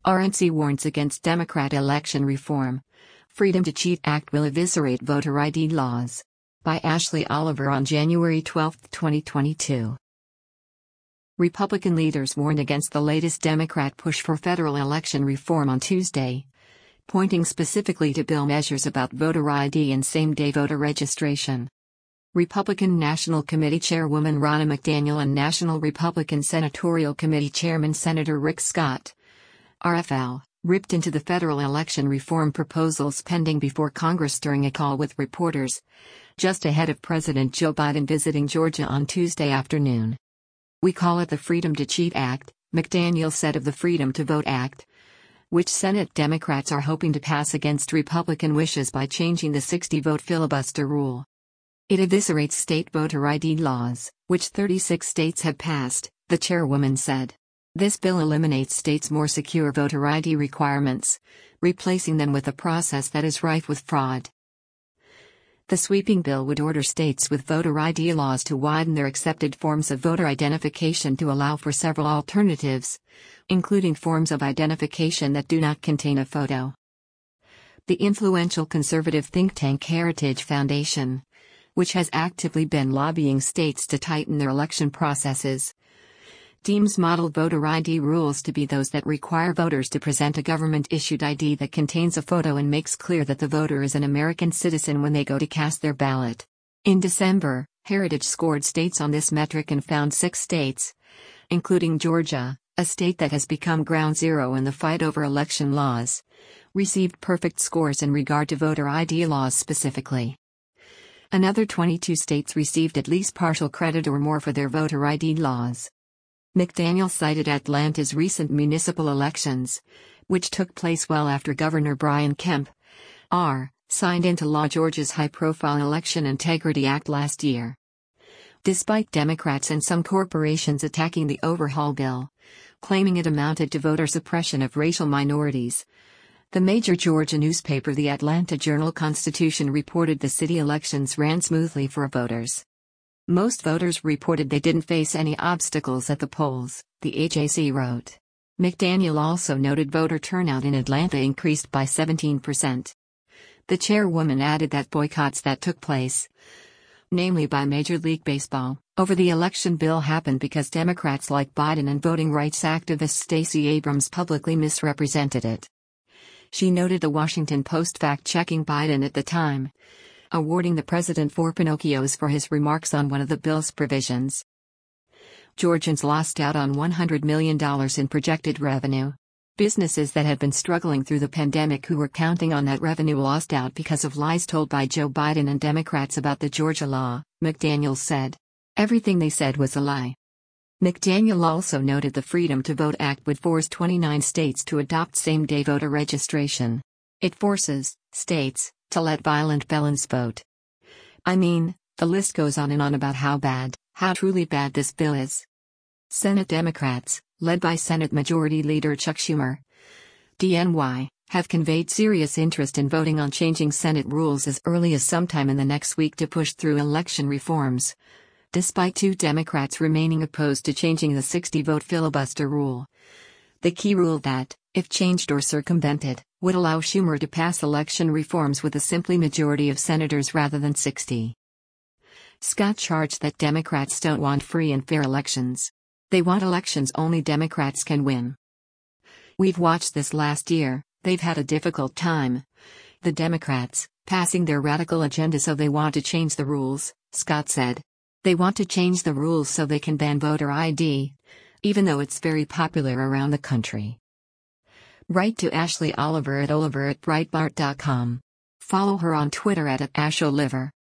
RNC warns against Democrat election reform. Freedom to Cheat Act will eviscerate voter ID laws. By Ashley Oliver on January 12, 2022. Republican leaders warned against the latest Democrat push for federal election reform on Tuesday, pointing specifically to bill measures about voter ID and same-day voter registration. Republican National Committee Chairwoman Ronna McDaniel and National Republican Senatorial Committee Chairman Senator Rick Scott, RFL, ripped into the federal election reform proposals pending before Congress during a call with reporters, just ahead of President Joe Biden visiting Georgia on Tuesday afternoon. "We call it the Freedom to Cheat Act," McDaniel said of the Freedom to Vote Act, which Senate Democrats are hoping to pass against Republican wishes by changing the 60-vote filibuster rule. "It eviscerates state voter ID laws, which 36 states have passed," the chairwoman said. "This bill eliminates states' more secure voter ID requirements, replacing them with a process that is rife with fraud." The sweeping bill would order states with voter ID laws to widen their accepted forms of voter identification to allow for several alternatives, including forms of identification that do not contain a photo. The influential conservative think tank Heritage Foundation, which has actively been lobbying states to tighten their election processes, deems model voter ID rules to be those that require voters to present a government-issued ID that contains a photo and makes clear that the voter is an American citizen when they go to cast their ballot. In December, Heritage scored states on this metric and found 6 states, including Georgia, a state that has become ground zero in the fight over election laws, received perfect scores in regard to voter ID laws specifically. Another 22 states received at least partial credit or more for their voter ID laws. McDaniel cited Atlanta's recent municipal elections, which took place well after Governor Brian Kemp, R., signed into law Georgia's high-profile Election Integrity Act last year. Despite Democrats and some corporations attacking the overhaul bill, claiming it amounted to voter suppression of racial minorities, the major Georgia newspaper The Atlanta Journal-Constitution reported the city elections ran smoothly for voters. Most voters reported they didn't face any obstacles at the polls, the AJC wrote. McDaniel also noted voter turnout in Atlanta increased by 17%. The chairwoman added that boycotts that took place, namely by Major League Baseball, over the election bill happened because Democrats like Biden and voting rights activist Stacey Abrams publicly misrepresented it. She noted the Washington Post fact-checking Biden at the time, awarding the president 4 Pinocchios for his remarks on one of the bill's provisions. Georgians lost out on $100 million in projected revenue. Businesses that had been struggling through the pandemic who were counting on that revenue lost out because of lies told by Joe Biden and Democrats about the Georgia law, McDaniel said. Everything they said was a lie. McDaniel also noted the Freedom to Vote Act would force 29 states to adopt same-day voter registration. It forces states to let violent felons vote. I mean, the list goes on and on about how truly bad this bill is. Senate Democrats, led by Senate Majority Leader Chuck Schumer, DNY, have conveyed serious interest in voting on changing Senate rules as early as sometime in the next week to push through election reforms, despite 2 Democrats remaining opposed to changing the 60-vote filibuster rule. The key rule that, if changed or circumvented, would allow Schumer to pass election reforms with a simple majority of senators rather than 60. Scott charged that Democrats don't want free and fair elections. They want elections only Democrats can win. "We've watched this last year, they've had a difficult time. The Democrats, passing their radical agenda so they want to change the rules," Scott said. "They want to change the rules so they can ban voter ID, even though it's very popular around the country." Write to Ashley Oliver at Breitbart.com. Follow her on Twitter at @AshOliver.